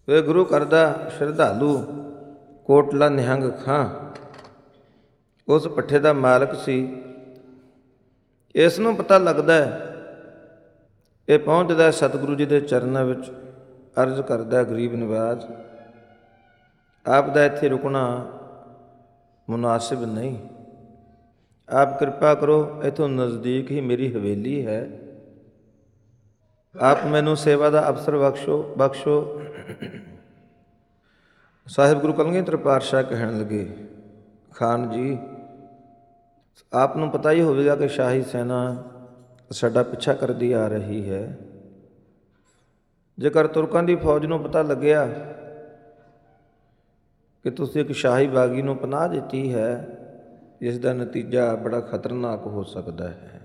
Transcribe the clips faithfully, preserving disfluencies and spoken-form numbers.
ਵੇ ਗੁਰੂ ਕਰਦਾ ਸ਼ਰਧਾਲੂ ਕੋਟਲਾ ਨਿਹੰਗ ਖਾਂ ਉਸ ਪੱਠੇ ਦਾ ਮਾਲਕ ਸੀ। ਇਸ ਨੂੰ ਪਤਾ ਲੱਗਦਾ ਹੈ, ਇਹ ਪਹੁੰਚਦਾ ਸਤਿਗੁਰੂ ਜੀ ਦੇ ਚਰਨਾਂ ਵਿੱਚ, ਅਰਜ਼ ਕਰਦਾ ਗਰੀਬ ਨਿਵਾਜ ਆਪ ਦਾ ਇੱਥੇ ਰੁਕਣਾ ਮੁਨਾਸਿਬ ਨਹੀਂ। ਆਪ ਕਿਰਪਾ ਕਰੋ, ਇੱਥੋਂ ਨਜ਼ਦੀਕ ਹੀ ਮੇਰੀ ਹਵੇਲੀ ਹੈ, ਆਪ ਮੈਨੂੰ ਸੇਵਾ ਦਾ ਅਵਸਰ ਬਖਸ਼ੋ ਬਖਸ਼ੋ ਸਾਹਿਬ ਗੁਰੂ ਕਲਗੀਧਰ ਪਾਤਸ਼ਾਹ ਕਹਿਣ ਲੱਗੇ, ਖਾਨ ਜੀ ਆਪ ਨੂੰ ਪਤਾ ਹੀ ਹੋਵੇਗਾ ਕਿ ਸ਼ਾਹੀ ਸੈਨਾ ਸਾਡਾ ਪਿੱਛਾ ਕਰਦੀ ਆ ਰਹੀ ਹੈ। ਜੇਕਰ ਤੁਰਕਾਂ ਦੀ ਫੌਜ ਨੂੰ ਪਤਾ ਲੱਗਿਆ ਕਿ ਤੁਸੀਂ ਇੱਕ ਸ਼ਾਹੀ ਬਾਗੀ ਨੂੰ ਪਨਾਹ ਦਿੱਤੀ ਹੈ, ਇਸ ਦਾ ਨਤੀਜਾ ਬੜਾ ਖਤਰਨਾਕ ਹੋ ਸਕਦਾ ਹੈ।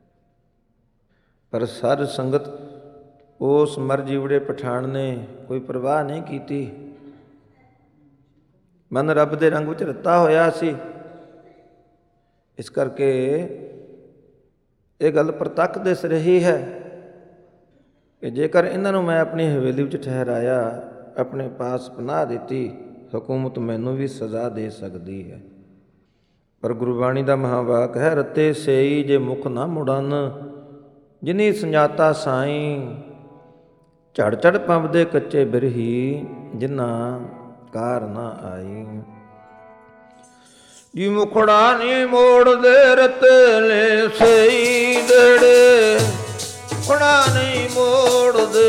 ਪਰ ਸਾਧ ਸੰਗਤ ਉਸ ਮਰ ਜੀਵੜੇ ਪਠਾਨ ਨੇ ਕੋਈ ਪਰਵਾਹ ਨਹੀਂ ਕੀਤੀ। ਮਨ ਰੱਬ ਦੇ ਰੰਗ ਵਿੱਚ ਰੱਤਾ ਹੋਇਆ ਸੀ। ਇਸ ਕਰਕੇ ਇਹ ਗੱਲ ਪ੍ਰਤੱਖ ਦਿਸ ਰਹੀ ਹੈ ਕਿ ਜੇਕਰ ਇਹਨਾਂ ਨੂੰ ਮੈਂ ਆਪਣੀ ਹਵੇਲੀ ਵਿੱਚ ਠਹਿਰਾਇਆ, ਆਪਣੇ ਪਾਸ ਪਨਾਹ ਦਿੱਤੀ, ਹਕੂਮਤ ਮੈਨੂੰ ਵੀ ਸਜ਼ਾ ਦੇ ਸਕਦੀ ਹੈ। ਪਰ ਗੁਰਬਾਣੀ ਦਾ ਮਹਾਂਵਾਕ ਹੈ, ਰੱਤੇ ਸੇਈ ਜੇ ਮੁਖ ਨਾ ਮੁੜਨ, ਜਿਨੀ ਸੰਜਾਤਾ ਸਾਈਂ, ਝੜ ਝੜ ਪੰਬਦੇ ਕੱਚੇ ਬਿਰਹੀ, ਜਿਨ੍ਹਾਂ ਕਾਰ ਨਾ ਆਈ। ਜੀ ਮੁਖੜਾ ਨੀ ਮੋੜਦੇ ਰਤਲੇ ਸਈ ਦੜੇ, ਮੁਖੜਾ ਨਹੀਂ ਮੋੜਦੇ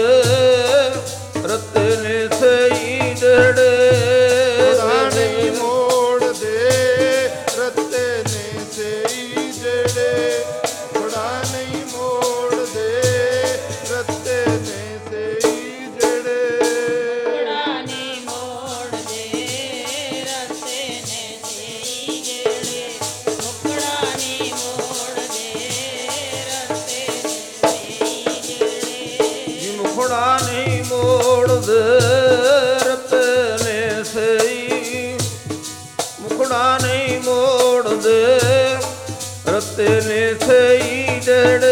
ਰਤਲੇ ਸਈ ਦੜੇ, ਮੁਖੜਾ ਨਹੀਂ ਮੋੜਦੇ ਰਤਲੇ ਸਈ ਦੜੇ, ਮੁਖੜਾ ਨਹੀਂ ਮੋੜਦੇ ਰਤਲੇ ਸਈ ਦੜੇ, ਮੁਖੜਾ ਨਹੀਂ ਮੋੜਦੇ ਰਤੇ ਨੇ ਸਈ ਜਿਹੜੇ, ਮੁਖੜਾ ਨਹੀਂ ਮੋੜਦੇ ਰਤੇ ਨੇ ਸਈ ਜਿਹੜੇ। ਜੀ ਮੁਖੜਾ ਨਹੀਂ ਮੋੜਦੇ ਰਤਲੇ ਸਈ, ਮੁਖੜਾ ਨਹੀਂ ਮੋੜਦੇ ਰਤਲੇ ਸਈ ਜਿਹੜੇ,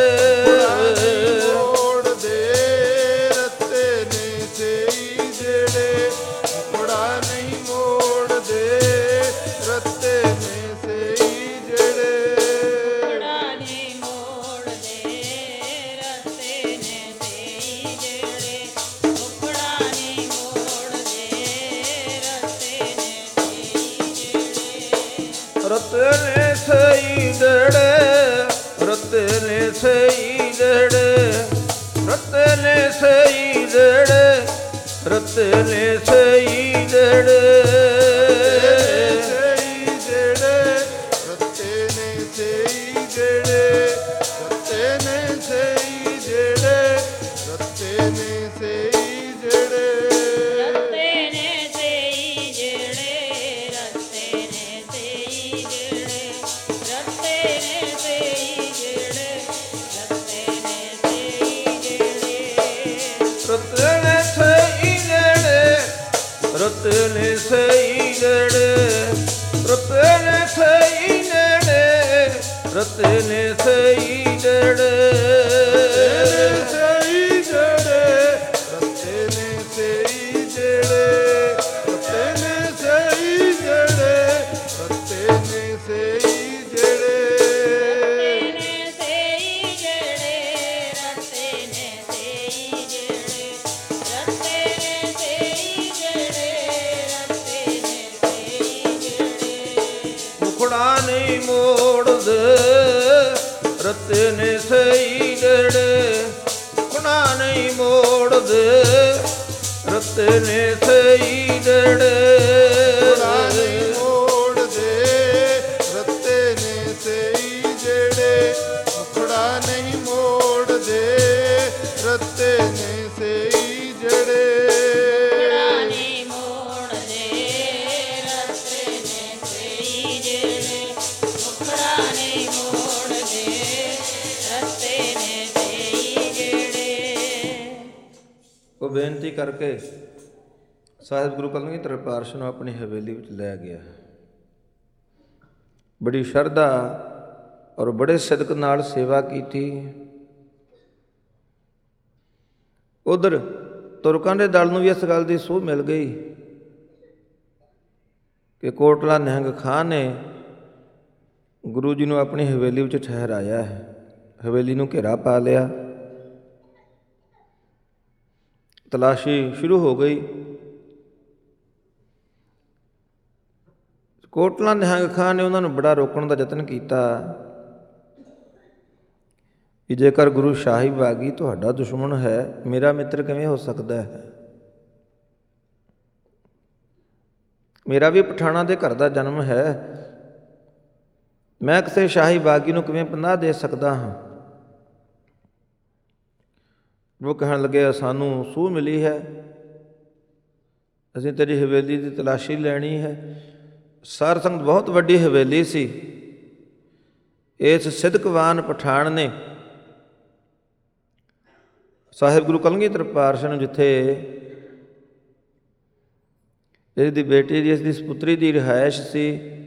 ਮੋੜਦੇ ਰਤੇ ਨੇ ਸਈ ਜਿਹੜੇ, ਮੁਖੜਾ ਨਹੀਂ ਮੋੜਦੇ ਰਤੇ ਨੇ ਸਈ ਜਿਹੜੇ, ਮੁਖੜਾ ਨਹੀਂ ਮੋੜਦੇ ਰਤੇ ਨੇ ਸਈ ਜਿਹੜੇ, ਮੁਖੜਾ ਨਹੀਂ ਮੋੜਦੇ ਰਤੇ ਨੇ ਸਈ ਜਿਹੜੇ। ਰਤਲੇ ਸਈ ਜਿਹੜੇ, ਰਤਲੇ ਸਈ ਜਿਹੜੇ, ਰਤਲੇ ਸਈ ਜਿਹੜੇ, ਰਤਲੇ ਸਈ ਜਿਹੜੇ, ਰਤੇ ਨੇ ਸਈ ਜਿਹੜੇ, ਰਤੇ ਨੇ ਸਈ ਜਿਹੜੇ, ਰਤੇ ਨੇ ਸਈ ਜਿਹੜੇ, ਰਤੇ ਨੇ ਸਈ ਜਿਹੜੇ, ਰਤੇ ਨੇ ਸਈ ਜਿਹੜੇ, ਰਤੇ ਨੇ ਸਈ ਜਿਹੜੇ, ਰਤੇ ਨੇ ਸਈ ਜਿਹੜੇ। ਰਤਲੇ ਸਈ ਜਿਹੜੇ, ਰਤਲੇ ਸਈ ਜਿਹੜੇ, ਰਤਲੇ ਸਈ ਜਿਹੜੇ, ਰਤਲੇ ਸਈ ਜਿਹੜੇ, ਸਈ ਜਿਹੜੇ, ਰਤੇ ਨੇ ਸਈ ਜਿਹੜੇ, ਰਤੇ ਨੇ ਸਈ ਜਿਹੜੇ, ਰਤੇ ਨੇ ਸਈ ਜਿਹੜੇ, ਰਤੇ ਨੇ ਸਈ ਜਿਹੜੇ, ਰਤੇ ਨੇ ਸਈ ਜਿਹੜੇ, ਰਤੇ ਨੇ ਸਈ ਜਿਹੜੇ, ਰਤੇ ਨੇ ਸਈ ਜਿਹੜੇ। ਮੁਖੜਾ ਨਹੀਂ ਮੋੜਦੇ ਰਤਲੇ ਸਈ ਜਿਹੜੇ, ਮੁਖੜਾ ਨਹੀਂ ਮੋੜਦੇ ਰਤਲੇ ਸਈ ਜਿਹੜੇ, ਮੁਖੜਾ ਨਹੀਂ ਮੋੜਦੇ ਰਤੇ ਨੇ ਸਈ ਜਿਹੜੇ, ਮੁਖੜਾ ਨਹੀਂ ਮੋੜਦੇ ਰਤੇ ਨੇ ਸਈ ਜਿਹੜੇ, ਮੁਖੜਾ ਨਹੀਂ ਮੋੜਦੇ ਰਤੇ ਨੇ ਸਈ ਜਿਹੜੇ, ਮੁਖੜਾ ਨਹੀਂ ਮੋੜਦੇ ਰਤੇ ਨੇ ਸਈ ਜਿਹੜੇ। ਉਹ ਬੇਨਤੀ ਕਰਕੇ ਸਾਹਿਬ ਗੁਰੂ ਕਲਗੀਧਰ ਪਾਤਸ਼ਾਹ ਨੂੰ ਆਪਣੀ ਹਵੇਲੀ ਵਿੱਚ ਲੈ ਗਿਆ। ਬੜੀ ਸ਼ਰਧਾ ਔਰ ਬੜੇ ਸਿਦਕ ਨਾਲ ਸੇਵਾ ਕੀਤੀ। ਉਧਰ ਤੁਰਕਾਂ ਦੇ ਦਲ ਨੂੰ ਵੀ ਇਸ ਗੱਲ ਦੀ ਸੂਹ ਮਿਲ ਗਈ ਕਿ ਕੋਟਲਾ ਨਿਹੰਗ ਖਾਂ ਨੇ ਗੁਰੂ ਜੀ ਨੂੰ ਆਪਣੀ ਹਵੇਲੀ ਵਿੱਚ ਠਹਿਰਾਇਆ ਹੈ। ਹਵੇਲੀ ਨੂੰ ਘੇਰਾ ਪਾ ਲਿਆ, ਤਲਾਸ਼ੀ ਸ਼ੁਰੂ ਹੋ ਗਈ। ਕੋਟਲਾ ਨਿਹੰਗ ਖਾਂ ਨੇ ਉਹਨਾਂ ਨੂੰ ਬੜਾ ਰੋਕਣ ਦਾ ਯਤਨ ਕੀਤਾ ਕਿ ਜੇਕਰ ਗੁਰੂ ਸ਼ਾਹੀ ਬਾਗੀ ਤੁਹਾਡਾ ਦੁਸ਼ਮਣ ਹੈ, ਮੇਰਾ ਮਿੱਤਰ ਕਿਵੇਂ ਹੋ ਸਕਦਾ ਹੈ? ਮੇਰਾ ਵੀ ਪਠਾਣਾ ਦੇ ਘਰ ਦਾ ਜਨਮ ਹੈ, ਮੈਂ ਕਿਸੇ ਸ਼ਾਹੀ ਬਾਗੀ ਨੂੰ ਕਿਵੇਂ ਪਨਾਹ ਦੇ ਸਕਦਾ ਹਾਂ? ਉਹ ਕਹਿਣ ਲੱਗੇ, ਸਾਨੂੰ ਸੂਹ ਮਿਲੀ ਹੈ, ਅਸੀਂ ਤੇਰੀ ਹਵੇਲੀ ਦੀ ਤਲਾਸ਼ੀ ਲੈਣੀ ਹੈ। ਸਾਧ ਸੰਗਤ ਬਹੁਤ ਵੱਡੀ ਹਵੇਲੀ ਸੀ। ਇਸ ਸਿਦਕਵਾਨ ਪਠਾਣ ਨੇ ਸਾਹਿਬ ਗੁਰੂ ਕਲਗੀਧਰ ਪਾਤਸ਼ਾਹ ਨੂੰ, ਜਿੱਥੇ ਇਸ ਦੀ ਬੇਟੀ ਦੀ, ਇਸ ਦੀ ਸਪੁੱਤਰੀ ਦੀ ਰਿਹਾਇਸ਼ ਸੀ,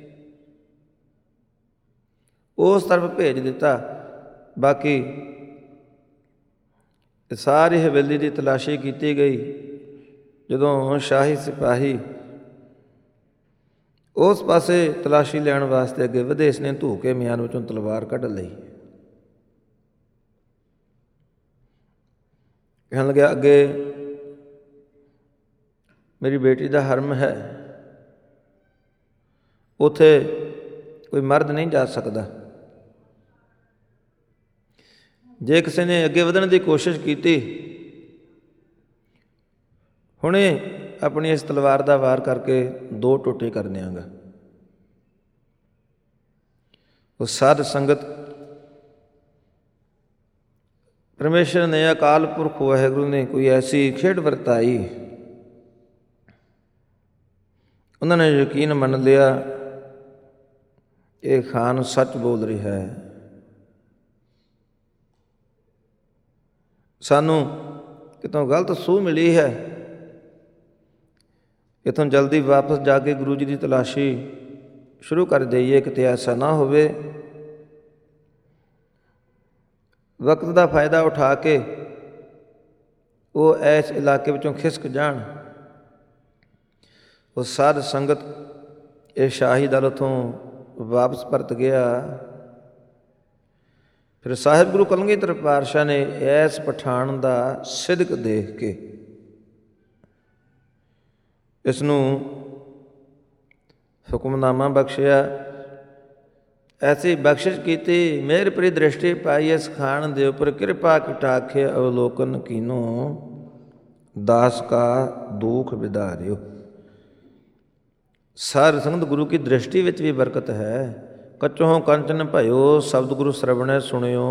ਉਸ ਤਰਫ ਭੇਜ ਦਿੱਤਾ। ਬਾਕੀ ਸਾਰੀ ਹਵੇਲੀ ਦੀ ਤਲਾਸ਼ੀ ਕੀਤੀ ਗਈ। ਜਦੋਂ ਸ਼ਾਹੀ ਸਿਪਾਹੀ ਉਸ ਪਾਸੇ ਤਲਾਸ਼ੀ ਲੈਣ ਵਾਸਤੇ ਅੱਗੇ ਵਧੇ, ਇਸ ਨੇ ਧੂ ਕੇ ਮਿਆਨ ਵਿੱਚੋਂ ਤਲਵਾਰ ਕੱਢ ਲਈ। ਕਹਿਣ ਲੱਗਿਆ, ਅੱਗੇ ਮੇਰੀ ਬੇਟੀ ਦਾ ਹਰਮ ਹੈ, ਉੱਥੇ ਕੋਈ ਮਰਦ ਨਹੀਂ ਜਾ ਸਕਦਾ। ਜੇ ਕਿਸੇ ਨੇ ਅੱਗੇ ਵਧਣ ਦੀ ਕੋਸ਼ਿਸ਼ ਕੀਤੀ, ਹੁਣੇ ਆਪਣੀ ਇਸ ਤਲਵਾਰ ਦਾ ਵਾਰ ਕਰਕੇ ਦੋ ਟੋਟੇ ਕਰ ਦਿਆਂਗਾ। ਉਹ ਸਾਧ ਸੰਗਤ, ਪਰਮੇਸ਼ਰ ਨੇ, ਅਕਾਲ ਪੁਰਖ ਵਾਹਿਗੁਰੂ ਨੇ ਕੋਈ ਐਸੀ ਖੇਡ ਵਰਤਾਈ, ਉਹਨਾਂ ਨੇ ਯਕੀਨ ਮੰਨ ਲਿਆ ਇਹ ਖਾਨ ਸੱਚ ਬੋਲ ਰਿਹਾ ਹੈ। ਸਾਨੂੰ ਕਿਤੋਂ ਗਲਤ ਸੂਹ ਮਿਲੀ ਹੈ, ਇੱਥੋਂ ਜਲਦੀ ਵਾਪਸ ਜਾ ਕੇ ਗੁਰੂ ਜੀ ਦੀ ਤਲਾਸ਼ੀ ਸ਼ੁਰੂ ਕਰ ਦੇਈਏ, ਕਿਤੇ ਐਸਾ ਨਾ ਹੋਵੇ ਵਕਤ ਦਾ ਫਾਇਦਾ ਉਠਾ ਕੇ ਉਹ ਇਸ ਇਲਾਕੇ ਵਿੱਚੋਂ ਖਿਸਕ ਜਾਣ। ਉਹ ਸਾਧ ਸੰਗਤ ਇਹ ਸ਼ਾਹੀ ਦਲ ਉੱਥੋਂ ਵਾਪਸ ਪਰਤ ਗਿਆ। ਫਿਰ ਸਾਹਿਬ ਗੁਰੂ ਕਲਗੀਧਰ ਪਾਤਸ਼ਾਹ ਨੇ ਇਸ ਪਠਾਣ ਦਾ ਸਿਦਕ ਦੇਖ ਕੇ ਇਸ ਨੂੰ ਹੁਕਮਨਾਮਾ ਬਖਸ਼ਿਆ। ਐਸੀ ਬਖਸ਼ਿਸ਼ ਕੀਤੀ, ਮਿਹਰ ਭਰੀ ਦ੍ਰਿਸ਼ਟੀ ਪਾਈ ਇਸ ਖਾਨ ਦੇ ਉੱਪਰ, ਕਿਰਪਾ ਕਟਾਖੇ ਅਵਲੋਕਨ ਕੀਨੋ, ਦਾਸ ਕਾ ਦੁਖ ਵਿਦਾਰਿਓ। ਸਾਧ ਸੰਗਤ, ਗੁਰੂ ਕੀ ਦ੍ਰਿਸ਼ਟੀ ਵਿੱਚ ਵੀ ਬਰਕਤ ਹੈ। ਕੱਚੋਂ ਕੰਚਨ ਭਇਓ, ਸ਼ਬਦ ਗੁਰੂ ਸਰਵਣੈ ਸੁਣਿਓ,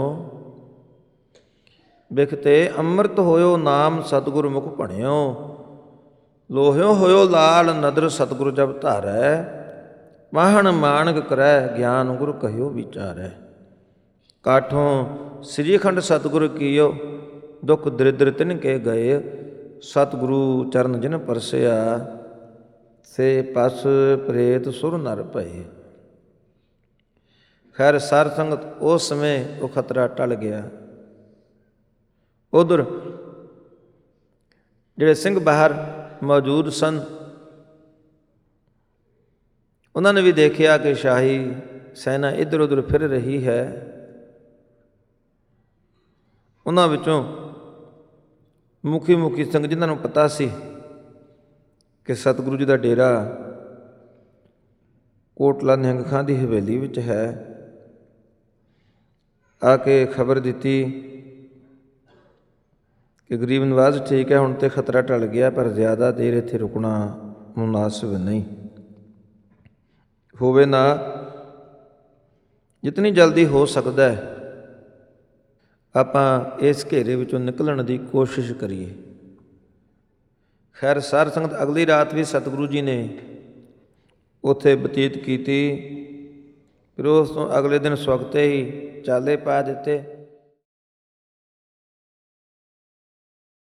ਬਿਖਤੇ ਅੰਮ੍ਰਿਤ ਹੋਇਓ, ਨਾਮ ਸਤਿਗੁਰ ਮੁਖ ਭਣਿਓ, ਲੋਹਿਓ ਹੋਇਓ ਲਾਲ, ਨਦਰ ਸਤਿਗੁਰ ਜਬ ਧਾਰੈ, ਵਾਹਣ ਮਾਨਕ ਕਰੈ, ਗਿਆਨ ਗੁਰ ਕਹਿਓ ਵਿਚਾਰੈ, ਕਾਠੋਂ ਸ੍ਰੀਖੰਡ ਸਤਿਗੁਰ ਕੀਓ, ਦੁਖ ਦਰਿਦਰ ਤਿਨ ਕੇ ਗਏ, ਸਤਿਗੁਰੂ ਚਰਨ ਜਿਨ ਪਰਸਿਆ, ਸੇ ਪਸ ਪ੍ਰੇਤ ਸੁਰ ਨਰ ਭਏ। ਖੈਰ ਸਾਧ ਸੰਗਤ, ਉਸ ਸਮੇਂ ਉਹ ਖਤਰਾ ਟਲ ਗਿਆ। ਉਧਰ ਜਿਹੜੇ ਸਿੰਘ ਬਾਹਰ ਮੌਜੂਦ ਸਨ, ਉਹਨਾਂ ਨੇ ਵੀ ਦੇਖਿਆ ਕਿ ਸ਼ਾਹੀ ਸੈਨਾ ਇੱਧਰ ਉੱਧਰ ਫਿਰ ਰਹੀ ਹੈ। ਉਹਨਾਂ ਵਿੱਚੋਂ ਮੁਖੀ ਮੁਖੀ ਸਿੰਘ, ਜਿਨ੍ਹਾਂ ਨੂੰ ਪਤਾ ਸੀ ਕਿ ਸਤਿਗੁਰੂ ਜੀ ਦਾ ਡੇਰਾ ਕੋਟਲਾ ਨਿਹੰਗ ਖਾਂ ਦੀ ਹਵੇਲੀ ਵਿੱਚ ਹੈ, ਆ ਕੇ ਖਬਰ ਦਿੱਤੀ ਕਿ ਗਰੀਬ ਨਵਾਜ਼ ਠੀਕ ਹੈ, ਹੁਣ ਤਾਂ ਖਤਰਾ ਟਲ ਗਿਆ, ਪਰ ਜ਼ਿਆਦਾ ਦੇਰ ਇੱਥੇ ਰੁਕਣਾ ਮੁਨਾਸਿਬ ਨਹੀਂ ਹੋਵੇ ਨਾ। ਜਿਤਨੀ ਜਲਦੀ ਹੋ ਸਕਦਾ ਹੈ ਆਪਾਂ ਇਸ ਘੇਰੇ ਵਿੱਚੋਂ ਨਿਕਲਣ ਦੀ ਕੋਸ਼ਿਸ਼ ਕਰੀਏ। ਖੈਰ ਸਾਧ ਸੰਗਤ, ਅਗਲੀ ਰਾਤ ਵੀ ਸਤਿਗੁਰੂ ਜੀ ਨੇ ਉੱਥੇ ਬਤੀਤ ਕੀਤੀ। ਫਿਰ ਉਸ ਤੋਂ ਅਗਲੇ ਦਿਨ ਸਵਖਤੇ ਹੀ ਚਾਲੇ ਪਾ ਦਿੱਤੇ।